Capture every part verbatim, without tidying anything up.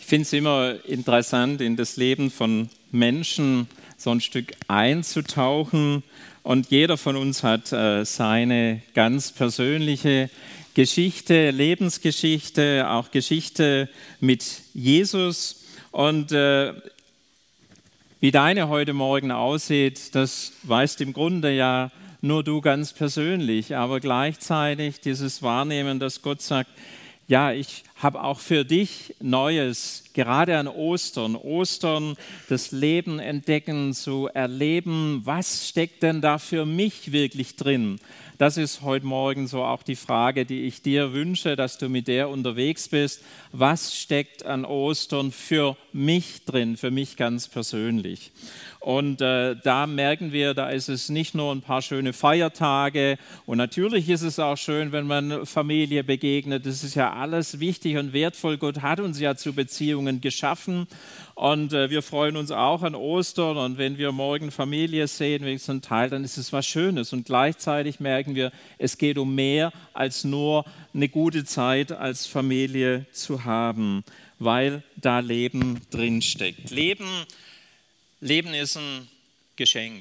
finde es immer interessant, in das Leben von Menschen so ein Stück einzutauchen. Und jeder von uns hat äh, seine ganz persönliche Geschichte, Lebensgeschichte, auch Geschichte mit Jesus. Und äh, wie deine heute Morgen aussieht, das weißt im Grunde ja nur du ganz persönlich. Aber gleichzeitig dieses Wahrnehmen, dass Gott sagt, ja, ich habe auch für dich Neues, gerade an Ostern. Ostern, das Leben entdecken, zu erleben, was steckt denn da für mich wirklich drin? Das ist heute Morgen so auch die Frage, die ich dir wünsche, dass du mit der unterwegs bist. Was steckt an Ostern für mich drin, für mich ganz persönlich? Und äh, da merken wir, da ist es nicht nur ein paar schöne Feiertage und natürlich ist es auch schön, wenn man Familie begegnet. Das ist ja alles wichtig und wertvoll. Gott hat uns ja zu Beziehungen geschaffen und äh, wir freuen uns auch an Ostern und wenn wir morgen Familie sehen, wie so ein Teil, dann ist es was Schönes und gleichzeitig merken wir, es geht um mehr als nur eine gute Zeit als Familie zu haben, weil da Leben drinsteckt. Leben Leben ist ein Geschenk.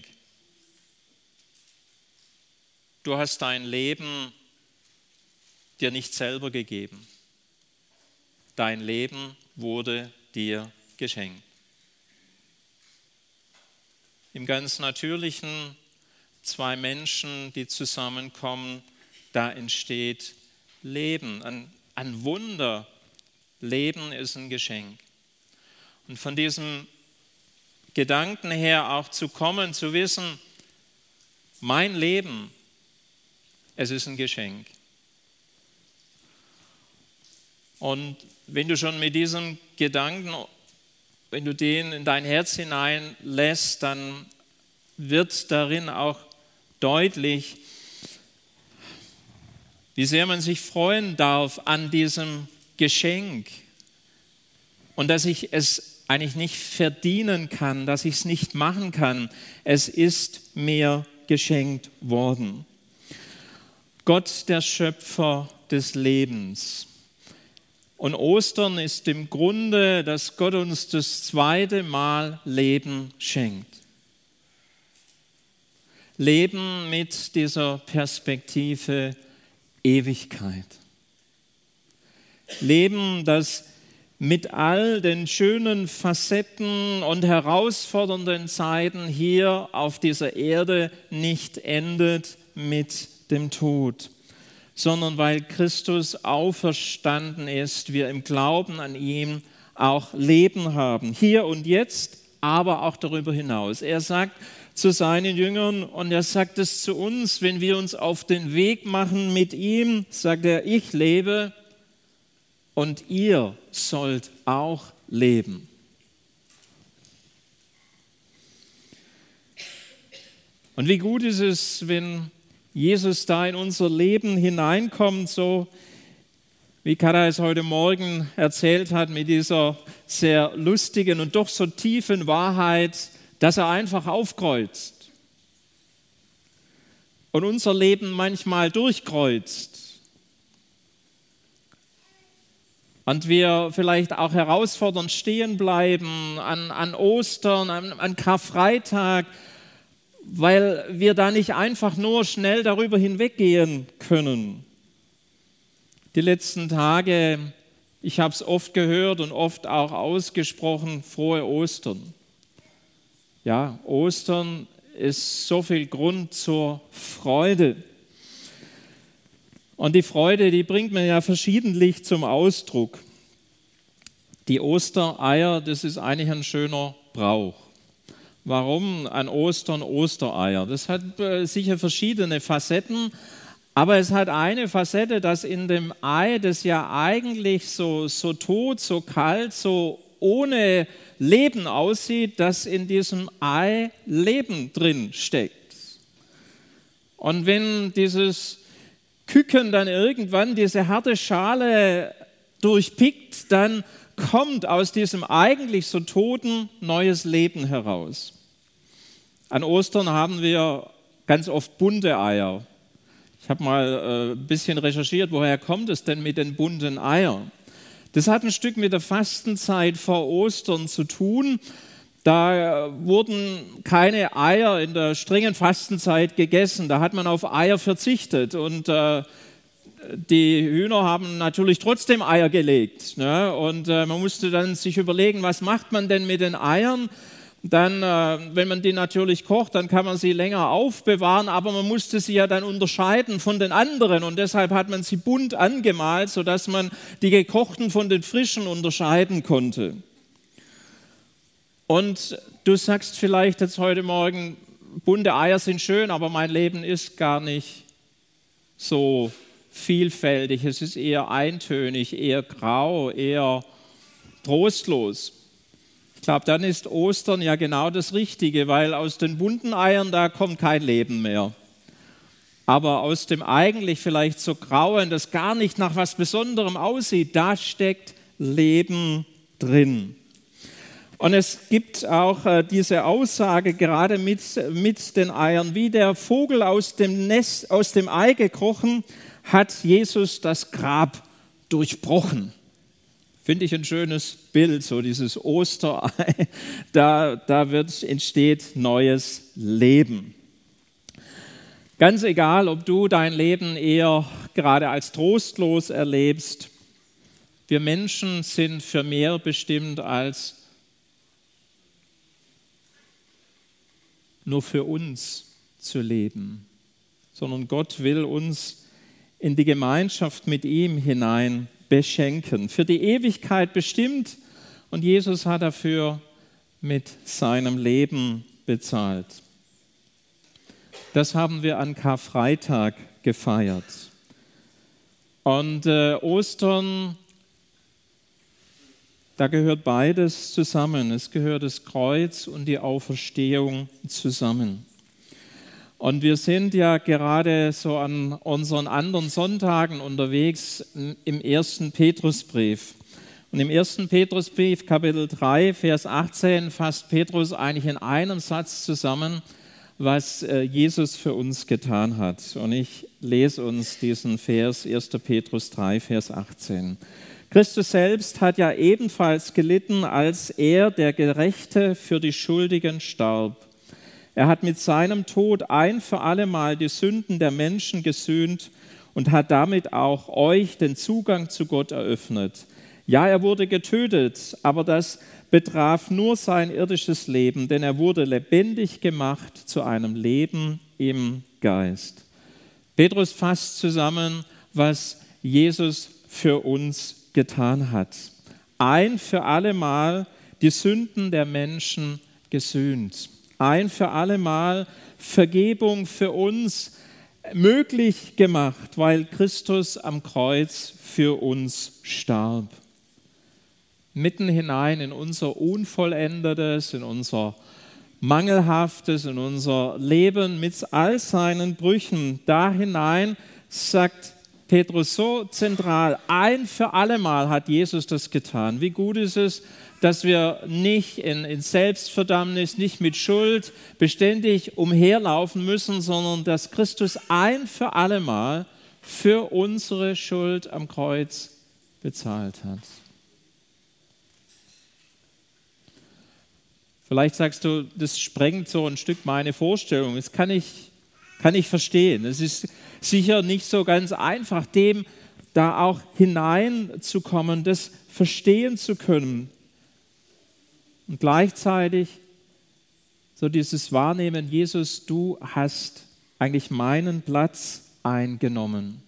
Du hast dein Leben dir nicht selber gegeben. Dein Leben wurde dir geschenkt. Im ganz Natürlichen, zwei Menschen, die zusammenkommen, da entsteht Leben, ein, ein Wunder. Leben ist ein Geschenk. Und von diesem Gedanken her auch zu kommen, zu wissen, mein Leben, es ist ein Geschenk. Und wenn du schon mit diesem Gedanken, wenn du den in dein Herz hineinlässt, dann wird darin auch deutlich, wie sehr man sich freuen darf an diesem Geschenk und dass ich es eigentlich nicht verdienen kann, dass ich es nicht machen kann. Es ist mir geschenkt worden. Gott, der Schöpfer des Lebens. Und Ostern ist im Grunde, dass Gott uns das zweite Mal Leben schenkt. Leben mit dieser Perspektive Ewigkeit. Leben, das mit all den schönen Facetten und herausfordernden Zeiten hier auf dieser Erde nicht endet mit dem Tod, sondern weil Christus auferstanden ist, wir im Glauben an ihn auch Leben haben, hier und jetzt, aber auch darüber hinaus. Er sagt zu seinen Jüngern und er sagt es zu uns, wenn wir uns auf den Weg machen mit ihm, sagt er, ich lebe, und ihr sollt auch leben. Und wie gut ist es, wenn Jesus da in unser Leben hineinkommt, so wie Kada es heute Morgen erzählt hat, mit dieser sehr lustigen und doch so tiefen Wahrheit, dass er einfach aufkreuzt und unser Leben manchmal durchkreuzt. Und wir vielleicht auch herausfordernd stehen bleiben an, an Ostern, an, an Karfreitag, weil wir da nicht einfach nur schnell darüber hinweggehen können. Die letzten Tage, ich habe es oft gehört und oft auch ausgesprochen, frohe Ostern. Ja, Ostern ist so viel Grund zur Freude. Und die Freude, die bringt man ja verschiedentlich zum Ausdruck. Die Ostereier, das ist eigentlich ein schöner Brauch. Warum an Ostern Ostereier? Das hat äh, sicher verschiedene Facetten, aber es hat eine Facette, dass in dem Ei, das ja eigentlich so, so tot, so kalt, so ohne Leben aussieht, dass in diesem Ei Leben drin steckt. Und wenn dieses Küken dann irgendwann diese harte Schale durchpickt, dann kommt aus diesem eigentlich so toten neues Leben heraus. An Ostern haben wir ganz oft bunte Eier. Ich habe mal äh, ein bisschen recherchiert, woher kommt es denn mit den bunten Eiern? Das hat ein Stück mit der Fastenzeit vor Ostern zu tun. Da wurden keine Eier in der strengen Fastenzeit gegessen. Da hat man auf Eier verzichtet. Und äh, die Hühner haben natürlich trotzdem Eier gelegt. Ne? Und äh, man musste dann sich überlegen, was macht man denn mit den Eiern? Dann, äh, wenn man die natürlich kocht, dann kann man sie länger aufbewahren, aber man musste sie ja dann unterscheiden von den anderen. Und deshalb hat man sie bunt angemalt, sodass man die gekochten von den frischen unterscheiden konnte. Und du sagst vielleicht jetzt heute Morgen, bunte Eier sind schön, aber mein Leben ist gar nicht so vielfältig. Es ist eher eintönig, eher grau, eher trostlos. Ich glaube, dann ist Ostern ja genau das Richtige, weil aus den bunten Eiern, da kommt kein Leben mehr. Aber aus dem eigentlich vielleicht so grauen, das gar nicht nach was Besonderem aussieht, da steckt Leben drin. Und es gibt auch äh, diese Aussage gerade mit, mit den Eiern, wie der Vogel aus dem Nest, aus dem Ei gekrochen, hat Jesus das Grab durchbrochen. Finde ich ein schönes Bild, so dieses Osterei, da, da wird, entsteht neues Leben. Ganz egal, ob du dein Leben eher gerade als trostlos erlebst, wir Menschen sind für mehr bestimmt als nur für uns zu leben, sondern Gott will uns in die Gemeinschaft mit ihm hinein beschenken, für die Ewigkeit bestimmt, und Jesus hat dafür mit seinem Leben bezahlt. Das haben wir an Karfreitag gefeiert. Und äh, Ostern, da gehört beides zusammen. Es gehört das Kreuz und die Auferstehung zusammen. Und wir sind ja gerade so an unseren anderen Sonntagen unterwegs im ersten Petrusbrief. Und im ersten Petrusbrief, Kapitel drei, Vers achtzehn, fasst Petrus eigentlich in einem Satz zusammen, was Jesus für uns getan hat. Und ich lese uns diesen Vers, erster Petrus drei, Vers achtzehn. Christus selbst hat ja ebenfalls gelitten, als er, der Gerechte, für die Schuldigen starb. Er hat mit seinem Tod ein für allemal die Sünden der Menschen gesühnt und hat damit auch euch den Zugang zu Gott eröffnet. Ja, er wurde getötet, aber das betraf nur sein irdisches Leben, denn er wurde lebendig gemacht zu einem Leben im Geist. Petrus fasst zusammen, was Jesus für uns getan hat. Ein für allemal die Sünden der Menschen gesühnt. Ein für allemal Vergebung für uns möglich gemacht, weil Christus am Kreuz für uns starb. Mitten hinein in unser Unvollendetes, in unser Mangelhaftes, in unser Leben mit all seinen Brüchen, da hinein sagt Petrus so zentral, ein für allemal hat Jesus das getan. Wie gut ist es, dass wir nicht in, in Selbstverdammnis, nicht mit Schuld beständig umherlaufen müssen, sondern dass Christus ein für allemal für unsere Schuld am Kreuz bezahlt hat. Vielleicht sagst du, das sprengt so ein Stück meine Vorstellung. Das kann ich, kann ich verstehen. Es ist sicher nicht so ganz einfach, dem da auch hineinzukommen, das verstehen zu können. Und gleichzeitig so dieses Wahrnehmen, Jesus, du hast eigentlich meinen Platz eingenommen.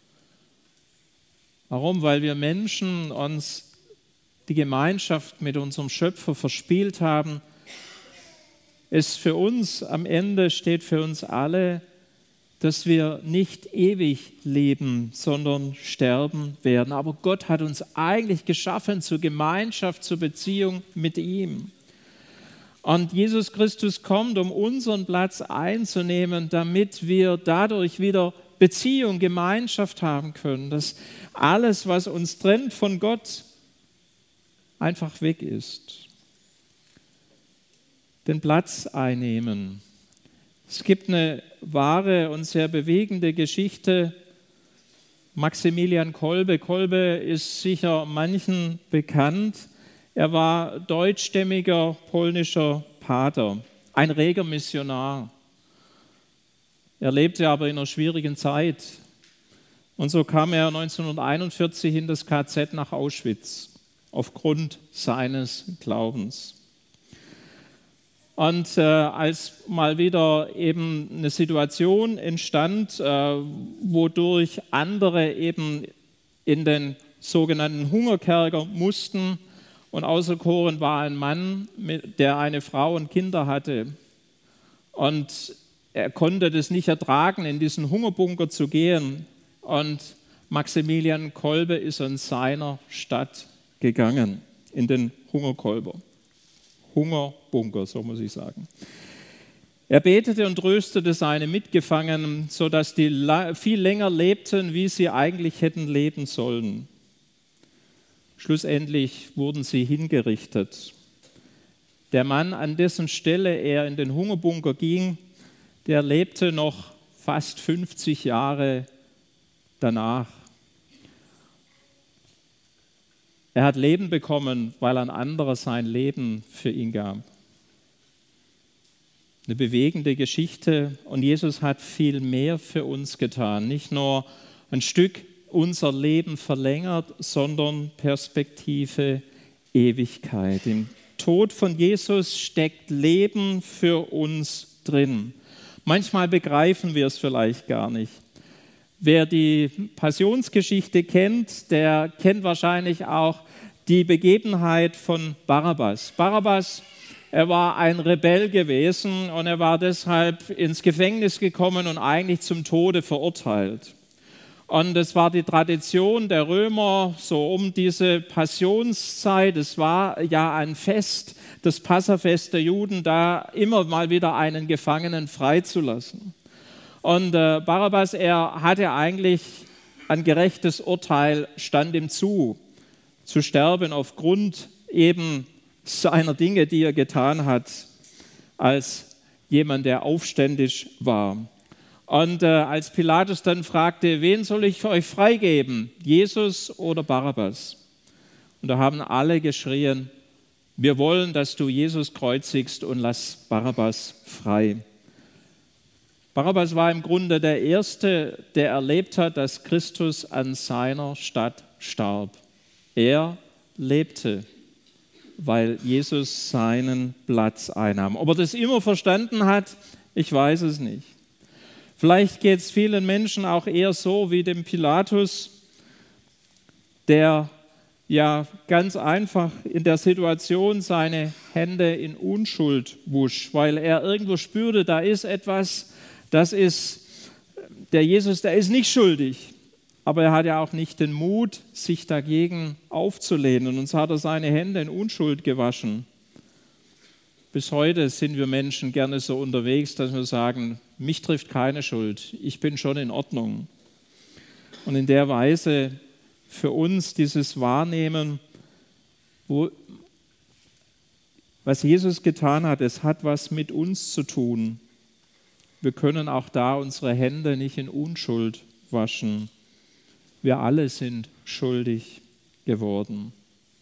Warum? Weil wir Menschen uns die Gemeinschaft mit unserem Schöpfer verspielt haben. Es für uns am Ende steht für uns alle, dass wir nicht ewig leben, sondern sterben werden. Aber Gott hat uns eigentlich geschaffen zur Gemeinschaft, zur Beziehung mit ihm. Und Jesus Christus kommt, um unseren Platz einzunehmen, damit wir dadurch wieder Beziehung, Gemeinschaft haben können, dass alles, was uns trennt von Gott, einfach weg ist. Den Platz einnehmen. Es gibt eine wahre und sehr bewegende Geschichte Maximilian Kolbe. Kolbe ist sicher manchen bekannt. Er war deutschstämmiger polnischer Pater, ein reger Missionar. Er lebte aber in einer schwierigen Zeit. Und so kam er neunzehnhunderteinundvierzig in das K Z nach Auschwitz aufgrund seines Glaubens. Und äh, als mal wieder eben eine Situation entstand, äh, wodurch andere eben in den sogenannten Hungerkerker mussten, und auserkoren war ein Mann, der eine Frau und Kinder hatte. Und er konnte das nicht ertragen, in diesen Hungerbunker zu gehen. Und Maximilian Kolbe ist in seiner Stadt gegangen, in den Hungerkolber. Hungerbunker, so muss ich sagen. Er betete und tröstete seine Mitgefangenen, sodass die viel länger lebten, wie sie eigentlich hätten leben sollen. Schlussendlich wurden sie hingerichtet. Der Mann, an dessen Stelle er in den Hungerbunker ging, der lebte noch fast fünfzig Jahre danach. Er hat Leben bekommen, weil ein anderer sein Leben für ihn gab. Eine bewegende Geschichte, und Jesus hat viel mehr für uns getan. Nicht nur ein Stück unser Leben verlängert, sondern Perspektive Ewigkeit. Im Tod von Jesus steckt Leben für uns drin. Manchmal begreifen wir es vielleicht gar nicht. Wer die Passionsgeschichte kennt, der kennt wahrscheinlich auch die Begebenheit von Barabbas. Barabbas, er war ein Rebell gewesen und er war deshalb ins Gefängnis gekommen und eigentlich zum Tode verurteilt. Und es war die Tradition der Römer, so um diese Passionszeit, es war ja ein Fest, das Passafest der Juden, da immer mal wieder einen Gefangenen freizulassen. Und äh, Barabbas, er hatte eigentlich ein gerechtes Urteil, stand ihm zu, zu sterben aufgrund eben seiner Dinge, die er getan hat, als jemand, der aufständisch war. Und äh, als Pilatus dann fragte, wen soll ich für euch freigeben, Jesus oder Barabbas? Und da haben alle geschrien, wir wollen, dass du Jesus kreuzigst und lass Barabbas frei. Barabbas war im Grunde der Erste, der erlebt hat, dass Christus an seiner Stadt starb. Er lebte, weil Jesus seinen Platz einnahm. Ob er das immer verstanden hat, ich weiß es nicht. Vielleicht geht es vielen Menschen auch eher so wie dem Pilatus, der ja ganz einfach in der Situation seine Hände in Unschuld wusch, weil er irgendwo spürte, da ist etwas, das ist, der Jesus, der ist nicht schuldig, aber er hat ja auch nicht den Mut, sich dagegen aufzulehnen, und so hat er seine Hände in Unschuld gewaschen. Bis heute sind wir Menschen gerne so unterwegs, dass wir sagen, mich trifft keine Schuld, ich bin schon in Ordnung. Und in der Weise für uns dieses Wahrnehmen, wo, was Jesus getan hat, es hat was mit uns zu tun. Wir können auch da unsere Hände nicht in Unschuld waschen. Wir alle sind schuldig geworden.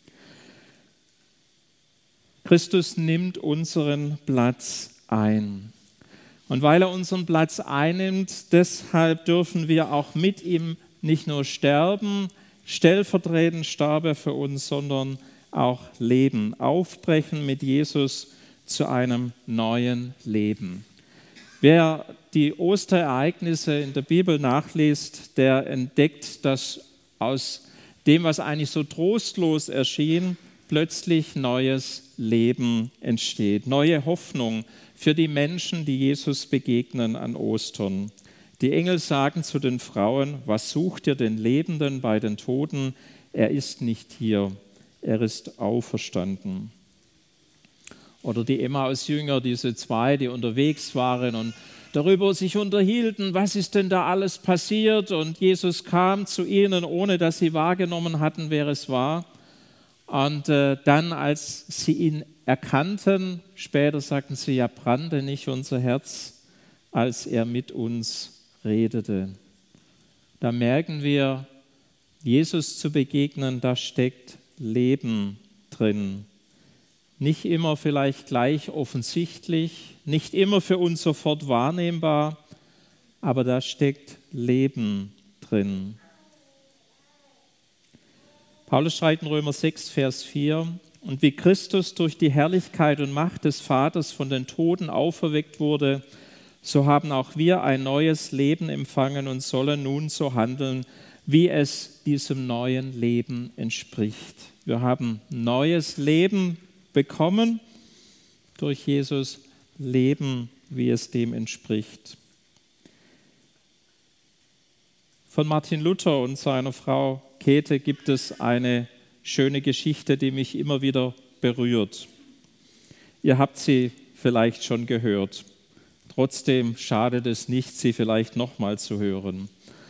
Christus nimmt unseren Platz ein. Und weil er unseren Platz einnimmt, deshalb dürfen wir auch mit ihm nicht nur sterben, stellvertretend starb er für uns, sondern auch leben, aufbrechen mit Jesus zu einem neuen Leben. Wer die Osterereignisse in der Bibel nachliest, der entdeckt, dass aus dem, was eigentlich so trostlos erschien, plötzlich neues Leben entsteht, neue Hoffnung für die Menschen, die Jesus begegnen an Ostern. Die Engel sagen zu den Frauen, was sucht ihr den Lebenden bei den Toten? Er ist nicht hier, er ist auferstanden. Oder die Emmaus-Jünger, diese zwei, die unterwegs waren und darüber sich unterhielten, was ist denn da alles passiert? Und Jesus kam zu ihnen, ohne dass sie wahrgenommen hatten, wer es war. Und äh, dann, als sie ihn erkannten, später sagten sie, ja, brannte nicht unser Herz, als er mit uns redete. da merken wir, Jesus zu begegnen, da steckt Leben drin. Nicht immer vielleicht gleich offensichtlich, nicht immer für uns sofort wahrnehmbar, aber da steckt Leben drin. Paulus schreibt in Römer sechs, Vers vier, und wie Christus durch die Herrlichkeit und Macht des Vaters von den Toten auferweckt wurde, so haben auch wir ein neues Leben empfangen und sollen nun so handeln, wie es diesem neuen Leben entspricht. Wir haben neues Leben bekommen durch Jesus, Leben, wie es dem entspricht. Von Martin Luther und seiner Frau Käthe gibt es eine schöne Geschichte, die mich immer wieder berührt. Ihr habt sie vielleicht schon gehört. Trotzdem schadet es nicht, sie vielleicht nochmal zu hören.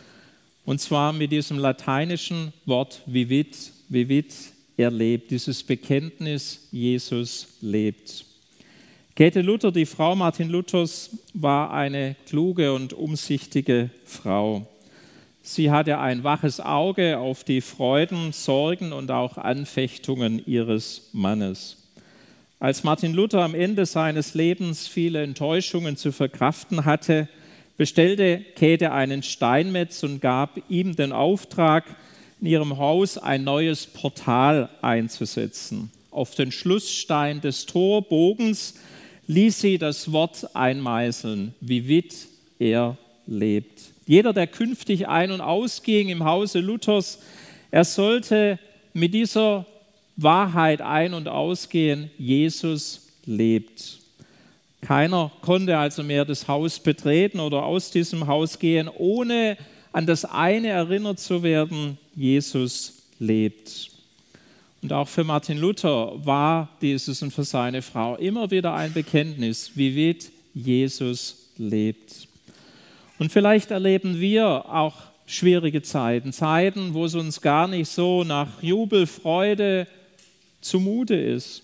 Und zwar mit diesem lateinischen Wort vivit, vivit, er lebt, dieses Bekenntnis, Jesus lebt. Käthe Luther, die Frau Martin Luthers, war eine kluge und umsichtige Frau. Sie hatte ein waches Auge auf die Freuden, Sorgen und auch Anfechtungen ihres Mannes. Als Martin Luther am Ende seines Lebens viele Enttäuschungen zu verkraften hatte, bestellte Käthe einen Steinmetz und gab ihm den Auftrag, in ihrem Haus ein neues Portal einzusetzen. Auf den Schlussstein des Torbogens ließ sie das Wort einmeißeln, vivit, er lebt. Jeder, der künftig ein- und ausging im Hause Luthers, er sollte mit dieser Wahrheit ein- und ausgehen, Jesus lebt. Keiner konnte also mehr das Haus betreten oder aus diesem Haus gehen, ohne an das eine erinnert zu werden, Jesus lebt. Und auch für Martin Luther war dieses und für seine Frau immer wieder ein Bekenntnis, vivit, Jesus lebt. Und vielleicht erleben wir auch schwierige Zeiten, Zeiten, wo es uns gar nicht so nach Jubel, Freude zumute ist.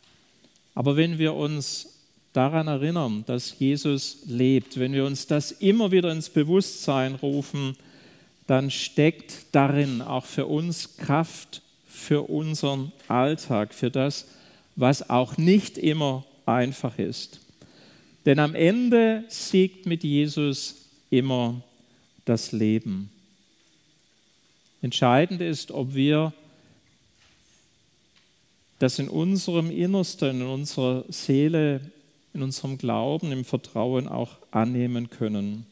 Aber wenn wir uns daran erinnern, dass Jesus lebt, wenn wir uns das immer wieder ins Bewusstsein rufen, dann steckt darin auch für uns Kraft für unseren Alltag, für das, was auch nicht immer einfach ist. Denn am Ende siegt mit Jesus immer das Leben. Entscheidend ist, ob wir das in unserem Innersten, in unserer Seele, in unserem Glauben, im Vertrauen auch annehmen können.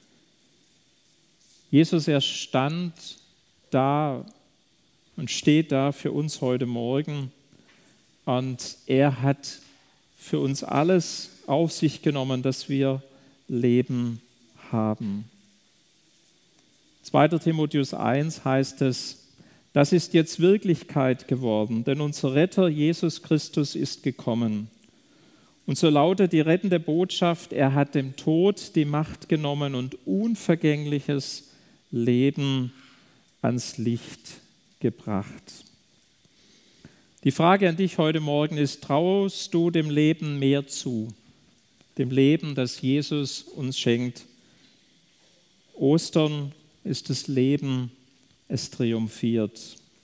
Jesus, er stand da und steht da für uns heute Morgen und er hat für uns alles auf sich genommen, dass wir leben haben. zweiter Timotheus eins heißt es, das ist jetzt Wirklichkeit geworden, denn unser Retter Jesus Christus ist gekommen. Und so lautet die rettende Botschaft, er hat dem Tod die Macht genommen und unvergängliches Leben ans Licht gebracht. Die Frage an dich heute Morgen ist, traust du dem Leben mehr zu? Dem Leben, das Jesus uns schenkt. Ostern ist das Leben, es triumphiert.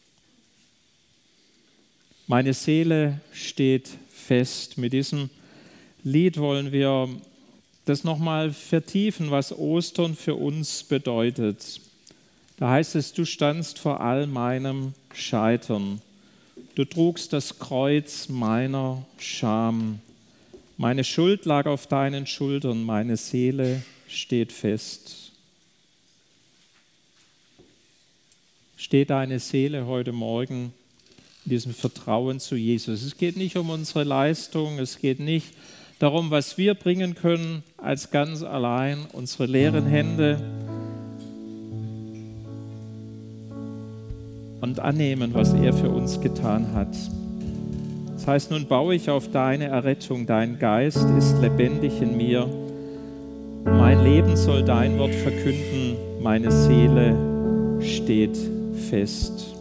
Meine Seele steht fest. Mit diesem Lied wollen wir das nochmal vertiefen, was Ostern für uns bedeutet. Da heißt es, du standst vor all meinem Scheitern. Du trugst das Kreuz meiner Scham. Meine Schuld lag auf deinen Schultern, meine Seele steht fest. Steht deine Seele heute Morgen in diesem Vertrauen zu Jesus? Es geht nicht um unsere Leistung, es geht nicht darum, was wir bringen können als ganz allein, unsere leeren Hände und annehmen, was er für uns getan hat. Das heißt, nun baue ich auf deine Errettung, dein Geist ist lebendig in mir. Mein Leben soll dein Wort verkünden, meine Seele steht fest.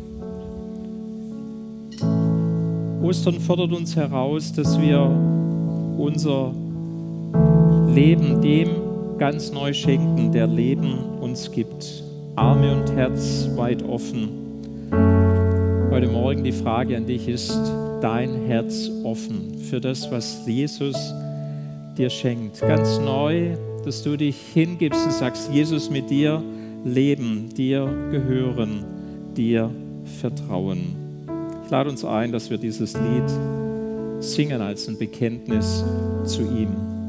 Ostern fordert uns heraus, dass wir unser Leben dem ganz neu schenken, der Leben uns gibt. Arme und Herz weit offen. Heute Morgen die Frage an dich: Ist dein Herz offen für das, was Jesus dir schenkt? Ganz neu, dass du dich hingibst und sagst: Jesus, mit dir leben, dir gehören, dir vertrauen. Ich lade uns ein, dass wir dieses Lied singen als ein Bekenntnis zu ihm.